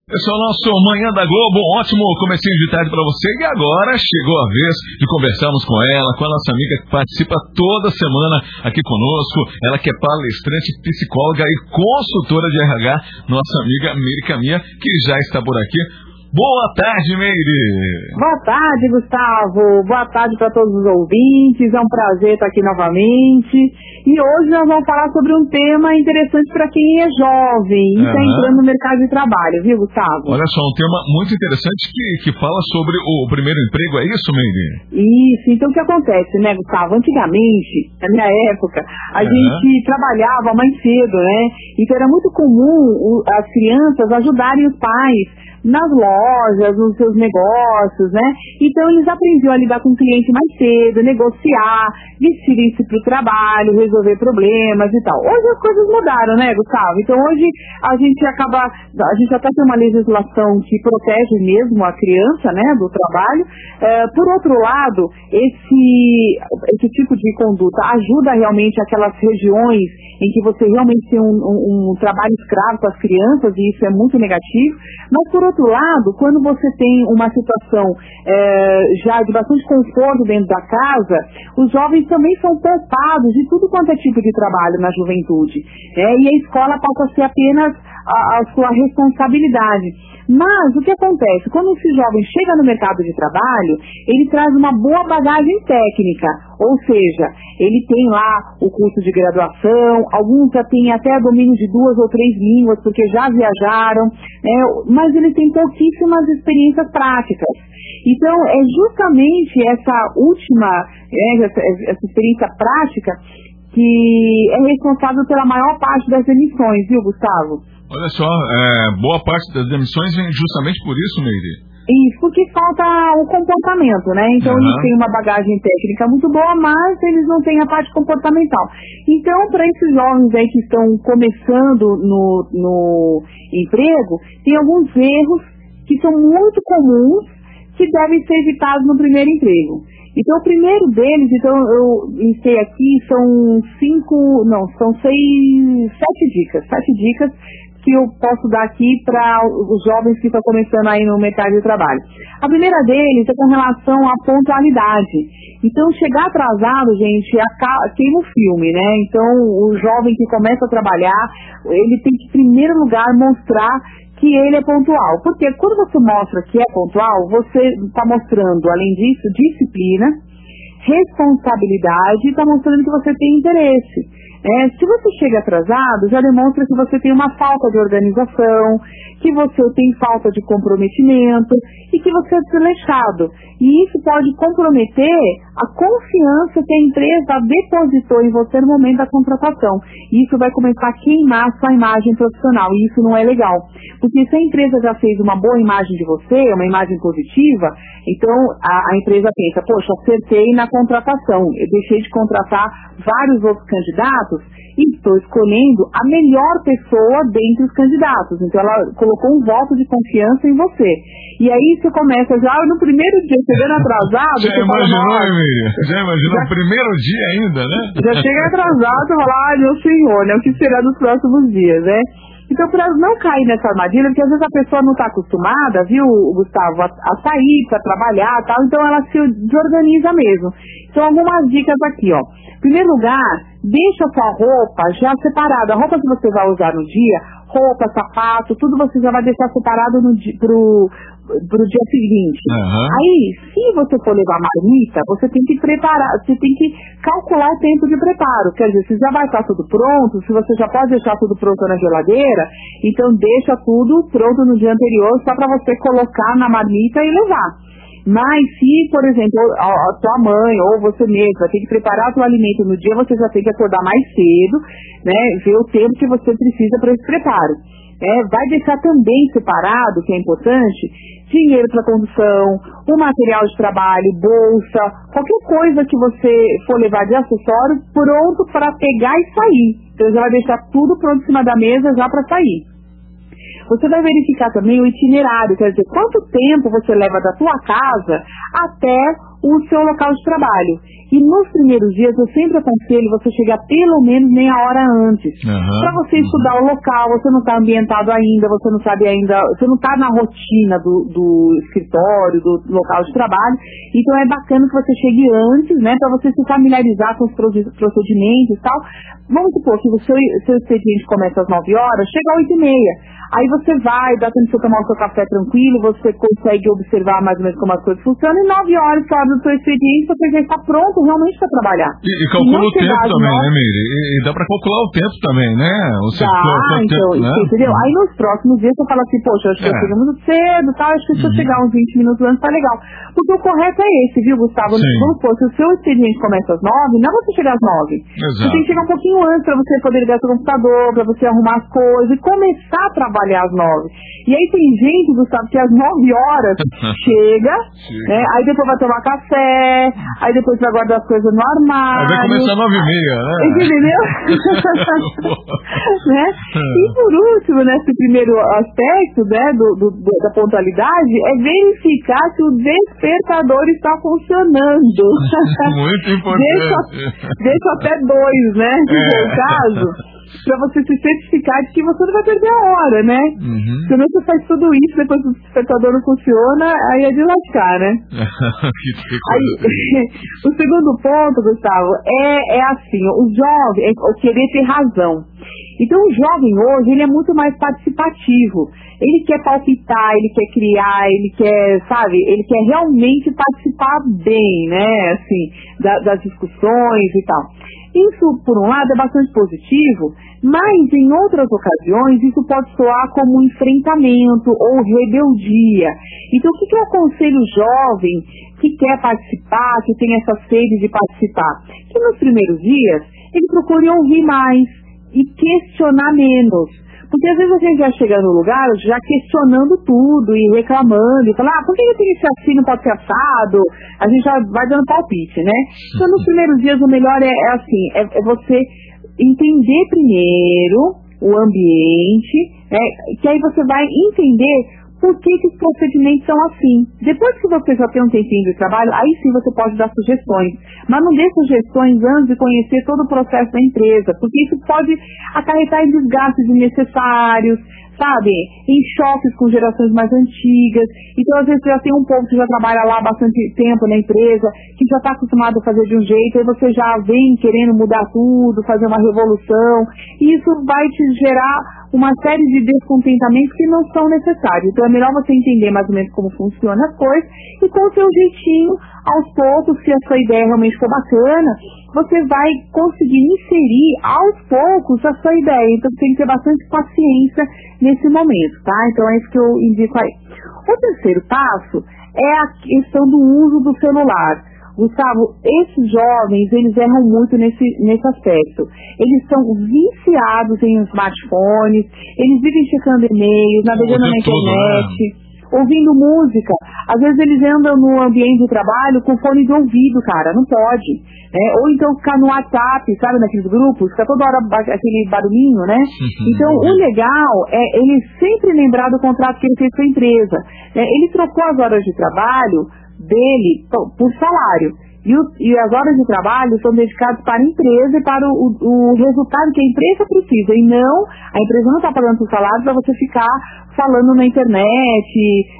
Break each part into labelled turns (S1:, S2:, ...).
S1: Esse é o nosso Manhã da Globo, um ótimo comecinho de tarde para você. E agora chegou a vez de conversarmos com ela, com a nossa amiga que participa toda semana aqui conosco. Ela que é palestrante, psicóloga e consultora de RH, nossa amiga Meire Caminha, que já está por aqui. Boa tarde, Meire!
S2: Boa tarde, Gustavo! Boa tarde para todos os ouvintes, é um prazer estar aqui novamente. E hoje nós vamos falar sobre um tema interessante para quem é jovem e está entrando no mercado de trabalho, viu, Gustavo?
S1: Olha só, um tema muito interessante que fala sobre o primeiro emprego, é isso, Meire?
S2: Isso, então o que acontece, né, Gustavo? Antigamente, na minha época, a gente trabalhava mais cedo, né? Então era muito comum as crianças ajudarem os pais nas lojas, nos seus negócios, né? Então eles aprendiam a lidar com o cliente mais cedo, negociar, vestirem-se para o trabalho, resolver problemas e tal. Hoje as coisas mudaram, né, Gustavo? Então hoje a gente até tem uma legislação que protege mesmo a criança, né, do trabalho. Por outro lado, esse tipo de conduta ajuda realmente aquelas regiões em que você realmente tem um trabalho escravo com as crianças, e isso é muito negativo. Mas por outro lado, quando você tem uma situação já de bastante conforto dentro da casa, os jovens também são poupados de tudo quanto é tipo de trabalho na juventude. E a escola passa a ser apenas a sua responsabilidade. Mas o que acontece? Quando esse jovem chega no mercado de trabalho, ele traz uma boa bagagem técnica, ou seja, ele tem lá o curso de graduação, alguns já têm até domínio de 2 ou 3 línguas, porque já viajaram, mas ele tem pouquíssimas experiências práticas. Então, é justamente essa última, essa experiência prática que é responsável pela maior parte das emissões, viu, Gustavo?
S1: Olha só, boa parte das demissões vem justamente por isso, Meire.
S2: Isso, porque falta o comportamento, né? Então eles têm uma bagagem técnica muito boa, mas eles não têm a parte comportamental. Então, para esses jovens aí que estão começando no emprego, tem alguns erros que são muito comuns que devem ser evitados no primeiro emprego. Então, o primeiro deles, eu listei aqui, são 7 dicas. 7 dicas que eu posso dar aqui para os jovens que estão começando aí no mercado de trabalho. A primeira deles é com relação à pontualidade. Então, chegar atrasado, gente, queima o filme, né? Então, o jovem que começa a trabalhar, ele tem que, em primeiro lugar, mostrar que ele é pontual. Porque quando você mostra que é pontual, você está mostrando, além disso, disciplina, responsabilidade e está mostrando que você tem interesse. Se você chega atrasado, já demonstra que você tem uma falta de organização, que você tem falta de comprometimento e que você é desleixado. E isso pode comprometer a confiança que a empresa depositou em você no momento da contratação. E isso vai começar a queimar a sua imagem profissional, e isso não é legal. Porque se a empresa já fez uma boa imagem de você, uma imagem positiva, então a empresa pensa, poxa, acertei na contratação, eu deixei de contratar vários outros candidatos e estou escolhendo a melhor pessoa dentre os candidatos. Então ela colocou um voto de confiança em você. E aí você começa já no primeiro dia, chegando atrasado...
S1: Já imaginou o primeiro dia ainda, né?
S2: Já chega atrasado e fala, meu senhor, né? O que será dos próximos dias, né? Então, para não cair nessa armadilha, porque às vezes a pessoa não está acostumada, viu, Gustavo, a sair para trabalhar e tal, então ela se desorganiza mesmo. Então, algumas dicas aqui, ó. Em primeiro lugar, deixa a sua roupa já separada. A roupa que você vai usar no dia, roupa, sapato, tudo você já vai deixar separado pro dia seguinte. Aí, se você for levar marmita, você tem que preparar, você tem que calcular o tempo de preparo. Quer dizer, se já vai estar tudo pronto, se você já pode deixar tudo pronto na geladeira, então deixa tudo pronto no dia anterior só para você colocar na marmita e levar. Mas se, por exemplo, a tua mãe ou você mesmo vai ter que preparar o teu alimento no dia, você já tem que acordar mais cedo, né? Ver o tempo que você precisa para esse preparo. Vai deixar também separado, que é importante, dinheiro para condução, o material de trabalho, bolsa, qualquer coisa que você for levar de acessório pronto para pegar e sair. Então já vai deixar tudo pronto em cima da mesa já para sair. Você vai verificar também o itinerário, quer dizer, quanto tempo você leva da tua casa até o seu local de trabalho. E nos primeiros dias eu sempre aconselho você chegar pelo menos meia hora antes. Para você estudar o local, você não está ambientado ainda, você não sabe ainda, você não está na rotina do escritório, do local de trabalho. Então é bacana que você chegue antes, né, para você se familiarizar com os procedimentos e tal. Vamos supor que o seu expediente começa às 9 horas, chega às 8h30. Aí você vai, dá tempo de você tomar o seu café tranquilo, você consegue observar mais ou menos como as coisas funcionam, e 9 horas que abre o seu expediente, você já está pronto realmente para trabalhar.
S1: E calcula o tempo também, né, Miri? E dá para calcular o tempo também, né?
S2: Então, né? Entendeu? Aí nos próximos dias você fala assim, poxa, acho que eu cheguei muito cedo, tal, acho que se eu chegar uns 20 minutos antes tá legal. Porque o correto é esse, viu, Gustavo? Vamos supor, se o seu expediente começa às 9, não é você chegar às 9.
S1: Exato.
S2: Você tem que chegar um pouquinho antes para você poder ligar seu computador, para você arrumar as coisas e começar a trabalhar às 9. E aí tem gente, Gustavo, que às 9 horas chega, né? Aí depois vai tomar café, aí depois vai guardar as coisas no armário.
S1: Aí vai começar às 9h30, né?
S2: Entendeu? Né? E por último, nesse primeiro aspecto, né, da pontualidade, é verificar se o despertador está funcionando.
S1: Muito importante.
S2: Deixa até 2, né? Se for o caso, para você se certificar de que você não vai perder a hora, né? Senão você faz tudo isso, depois o despertador não funciona, aí é de lascar, né? Aí, o segundo ponto, Gustavo, é assim, o jovem, é o querer ter razão. Então o jovem hoje, ele é muito mais participativo. Ele quer palpitar, ele quer criar, ele quer, sabe, ele quer realmente participar bem, né, assim, das discussões e tal. Isso, por um lado, é bastante positivo, mas em outras ocasiões isso pode soar como enfrentamento ou rebeldia. Então, o que eu aconselho o jovem que quer participar, que tem essa sede de participar? Que nos primeiros dias ele procure ouvir mais e questionar menos. Porque às vezes a gente já chega no lugar já questionando tudo e reclamando e fala, por que tem que ser assim, não pode ser assado? A gente já vai dando palpite, né? Então nos primeiros dias o melhor é você entender primeiro o ambiente, que aí você vai entender por que os procedimentos são assim. Depois que você já tem um tempinho de trabalho, aí sim você pode dar sugestões. Mas não dê sugestões antes de conhecer todo o processo da empresa, porque isso pode acarretar em desgastes desnecessários, sabe? Em choques com gerações mais antigas. Então, às vezes, já tem um povo que já trabalha lá há bastante tempo na empresa, que já está acostumado a fazer de um jeito, aí você já vem querendo mudar tudo, fazer uma revolução, e isso vai te gerar uma série de descontentamentos que não são necessários. Então, é melhor você entender mais ou menos como funcionam as coisas, e com o seu jeitinho, aos poucos, se a sua ideia realmente for bacana, você vai conseguir inserir aos poucos a sua ideia. Então, você tem que ter bastante paciência nesse momento, tá? Então, é isso que eu indico aí. O terceiro passo é a questão do uso do celular. Gustavo, esses jovens, eles erram muito nesse aspecto. Eles são viciados em smartphones, eles vivem checando e-mails, navegando na internet, ouvindo música. Às vezes eles andam no ambiente de trabalho com fone de ouvido, cara, não pode. Né? Ou então ficar no WhatsApp, sabe, naqueles grupos, fica toda hora aquele barulhinho, né? Então, o legal é ele sempre lembrar do contrato que ele fez com a empresa. Ele trocou as horas de trabalho dele por salário. E as horas de trabalho são dedicadas para a empresa e para o resultado que a empresa precisa. E não, a empresa não está pagando o salário para você ficar falando na internet,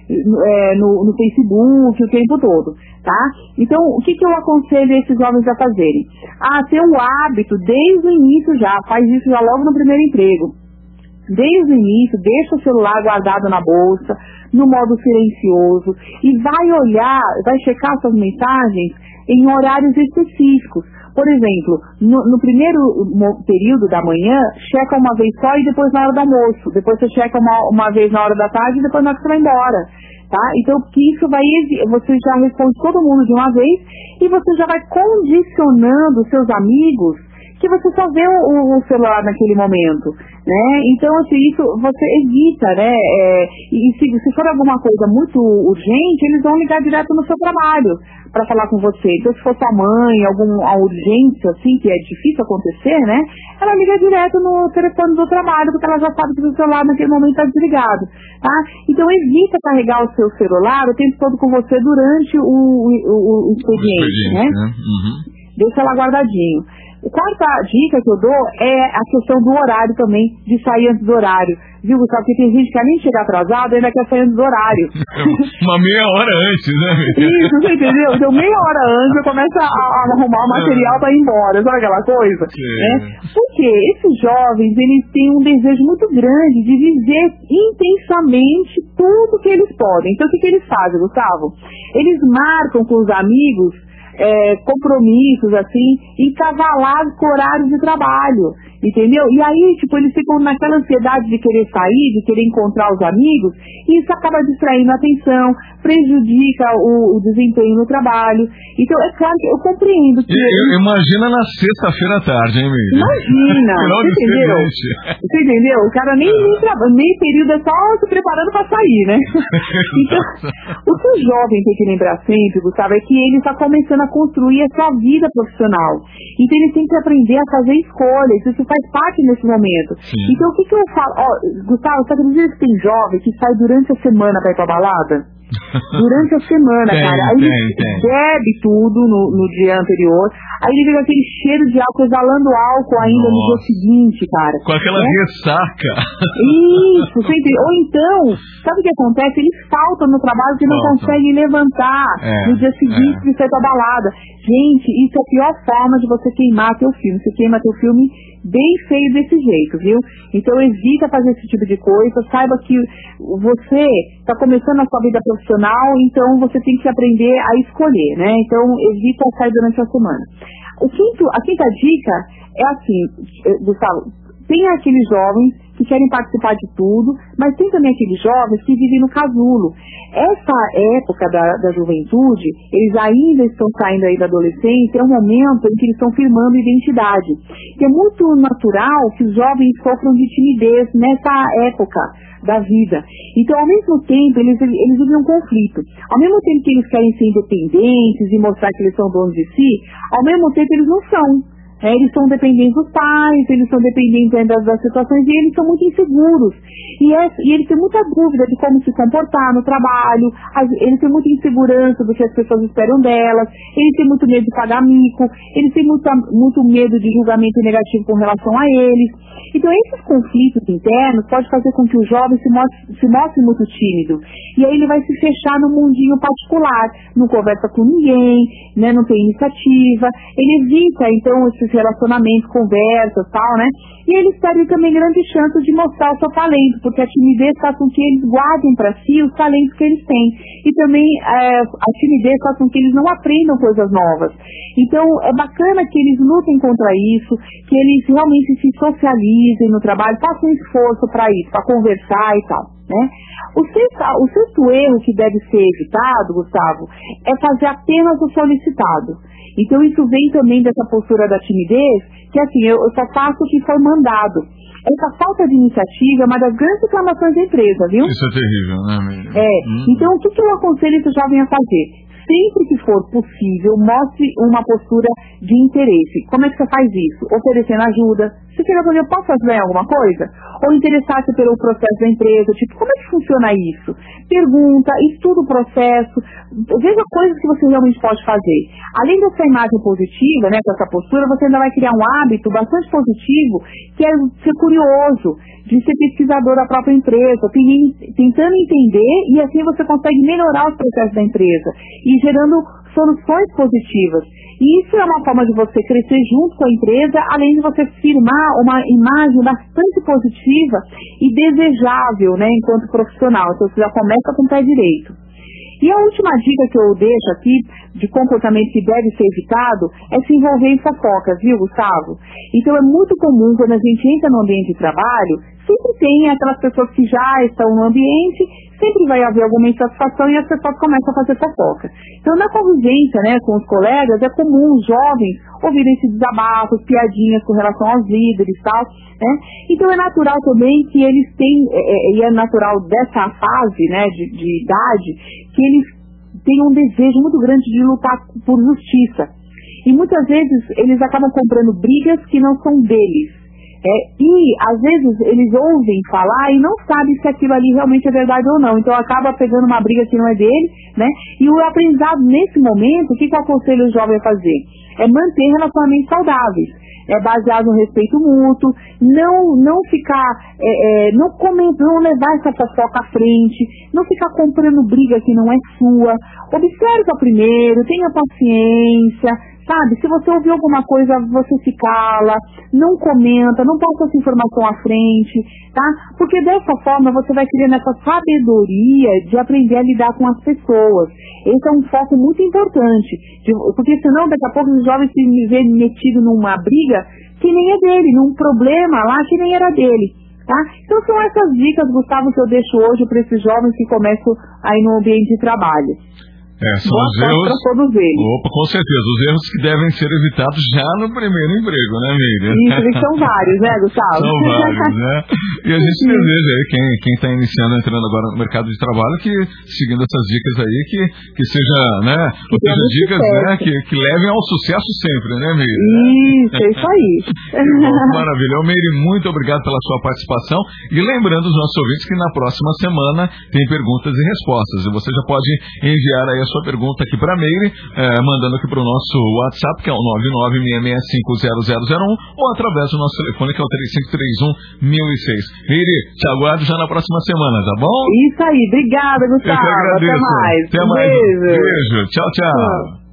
S2: no Facebook, o tempo todo, tá? Então, o que eu aconselho esses jovens a fazerem? Ter o hábito, desde o início já, faz isso já logo no primeiro emprego. Desde o início, deixa o celular guardado na bolsa, no modo silencioso, e vai checar suas mensagens em horários específicos. Por exemplo, no primeiro período da manhã, checa uma vez só e depois na hora do almoço. Depois você checa uma vez na hora da tarde e depois na hora que você vai embora. Tá? Então, que isso você já responde todo mundo de uma vez e você já vai condicionando seus amigos que você só vê o celular naquele momento, né? Então, assim, isso você evita, né? E se for alguma coisa muito urgente, eles vão ligar direto no seu trabalho para falar com você. Então, se for sua mãe, alguma urgência, assim, que é difícil acontecer, né? Ela liga direto no telefone do trabalho, porque ela já sabe que o celular naquele momento está desligado, tá? Então, evita carregar o seu celular o tempo todo com você durante o expediente, né? Deixa ela guardadinho. A quarta dica que eu dou é a questão do horário também, de sair antes do horário. Viu, Gustavo? Porque tem gente que além de chegar atrasado, ainda quer sair antes do horário.
S1: Uma meia hora antes, né?
S2: Isso, você entendeu? Então, meia hora antes eu começo a arrumar o material para ir embora, sabe aquela coisa? Né? Porque esses jovens, eles têm um desejo muito grande de viver intensamente tudo que eles podem. Então, o que eles fazem, Gustavo? Eles marcam com os amigos compromissos, assim, encavalados com horários de trabalho, entendeu? E aí, tipo, eles ficam naquela ansiedade de querer sair, de querer encontrar os amigos, e isso acaba distraindo a atenção, prejudica o desempenho no trabalho. Então, é claro que eu compreendo que...
S1: Imagina na sexta-feira à tarde, hein, Miriam?
S2: Imagina! Você entendeu? Você entendeu? O cara nem período é só se preparando para sair, né? Então, o que o jovem tem que lembrar sempre, Gustavo, é que ele está começando a construir a sua vida profissional. Então, ele tem que aprender a fazer escolhas. Isso faz parte nesse momento. Sim. Então, o que eu falo? Gustavo, você acredita que tem jovem que sai durante a semana para ir pra balada? Durante a semana, cara. Aí ele bebe tudo no dia anterior. Aí ele vem aquele cheiro de álcool, exalando álcool ainda no dia seguinte, cara.
S1: Com aquela ressaca.
S2: Isso, sempre. Ou então, sabe o que acontece? Eles faltam no trabalho que não conseguem levantar no dia seguinte de sair pra balada. Gente, isso é a pior forma de você queimar teu filme. Você queima teu filme bem feio desse jeito, viu? Então evita fazer esse tipo de coisa, saiba que você está começando a sua vida profissional, então você tem que aprender a escolher, né? Então evita sair durante a semana. A quinta dica é assim, Gustavo, tem aqueles jovens que querem participar de tudo, mas tem também aqueles jovens que vivem no casulo. Essa época da juventude, eles ainda estão saindo aí da adolescência, é um momento em que eles estão firmando identidade. E é muito natural que os jovens sofram de timidez nessa época da vida. Então, ao mesmo tempo, eles vivem um conflito. Ao mesmo tempo que eles querem ser independentes e mostrar que eles são donos de si, ao mesmo tempo eles não são. Eles são dependentes dos pais, eles são dependentes ainda das situações e eles são muito inseguros. E eles têm muita dúvida de como se comportar no trabalho, eles têm muita insegurança do que as pessoas esperam delas, eles têm muito medo de pagar mico, eles têm muito medo de julgamento negativo com relação a eles. Então, esses conflitos internos podem fazer com que o jovem se mostre muito tímido. E aí ele vai se fechar no mundinho particular, não conversa com ninguém, né, não tem iniciativa, ele evita, então, esses relacionamentos, conversas, tal, né? E eles perdem também grande chance de mostrar o seu talento, porque a timidez faz com que eles guardem para si os talentos que eles têm. E também a timidez faz com que eles não aprendam coisas novas. Então, é bacana que eles lutem contra isso, que eles realmente se socializem no trabalho, façam um esforço para isso, para conversar e tal, né? O sexto erro que deve ser evitado, Gustavo, é fazer apenas o solicitado. Então isso vem também dessa postura da timidez, que assim, eu só faço o que foi mandado. Essa falta de iniciativa é uma das grandes reclamações da empresa, viu?
S1: Isso é terrível, né, amiga?
S2: Então o que eu aconselho esse jovem a fazer? Sempre que for possível, mostre uma postura de interesse. Como é que você faz isso? Oferecendo ajuda. Você quer fazer, eu posso ajudar em alguma coisa? Ou interessar-se pelo processo da empresa, tipo, como é que funciona isso? Pergunta, estuda o processo, veja coisas que você realmente pode fazer. Além dessa imagem positiva, né, com essa postura, você ainda vai criar um hábito bastante positivo, que é ser curioso, de ser pesquisador da própria empresa, tentando entender, e assim você consegue melhorar os processos da empresa, e gerando soluções positivas. E isso é uma forma de você crescer junto com a empresa, além de você firmar uma imagem bastante positiva e desejável, né, enquanto profissional. Então você já começa com o pé direito. E a última dica que eu deixo aqui, de comportamento que deve ser evitado, é se envolver em fofocas, viu, Gustavo? Então é muito comum, quando a gente entra no ambiente de trabalho, sempre tem aquelas pessoas que já estão no ambiente, sempre vai haver alguma insatisfação e as pessoas começam a fazer fofoca. Então, na convivência, né, com os colegas, é comum os jovens ouvirem esses desabafos, piadinhas com relação aos líderes e tal, né? Então, é natural também que eles e é natural dessa fase, né, de idade, que eles tenham um desejo muito grande de lutar por justiça. E muitas vezes eles acabam comprando brigas que não são deles. E às vezes eles ouvem falar e não sabem se aquilo ali realmente é verdade ou não. Então acaba pegando uma briga que não é dele, né? E o aprendizado nesse momento, o que eu aconselho o jovem a fazer? É manter relacionamentos saudáveis, baseado no respeito mútuo, não ficar, não levar essa fofoca à frente, não ficar comprando briga que não é sua. Observa primeiro, tenha paciência, sabe? Se você ouvir alguma coisa, você se cala, não comenta, não passa essa informação à frente, tá? Porque dessa forma você vai criando essa sabedoria de aprender a lidar com as pessoas. Esse é um foco muito importante, porque senão daqui a pouco os jovens se verem metidos numa briga que nem é dele, num problema lá que nem era dele. Tá? Então são essas dicas, Gustavo, que eu deixo hoje para esses jovens que começam aí no ambiente de trabalho.
S1: São os erros.
S2: Para todos eles.
S1: Opa, com certeza, os erros que devem ser evitados já no primeiro emprego, né, Meire?
S2: Isso, são vários, né, Gustavo?
S1: São vários, né? E a gente deseja aí, quem está iniciando, entrando agora no mercado de trabalho, que seguindo essas dicas aí, que seja, né, dicas, né, que levem ao sucesso sempre, né, Meire?
S2: Isso, é isso aí.
S1: Bom, maravilha. Meire, muito obrigado pela sua participação. E lembrando os nossos ouvintes que na próxima semana tem perguntas e respostas. E você já pode enviar aí a sua pergunta aqui para a Meire, mandando aqui para o nosso WhatsApp, que é o 996650001, ou através do nosso telefone, que é o 3531-1006. Meire, te aguardo já na próxima semana, tá bom?
S2: Isso aí, obrigada, Gustavo.
S1: Eu que agradeço.
S2: Até mais.
S1: Até mais. Beijo. Tchau, tchau.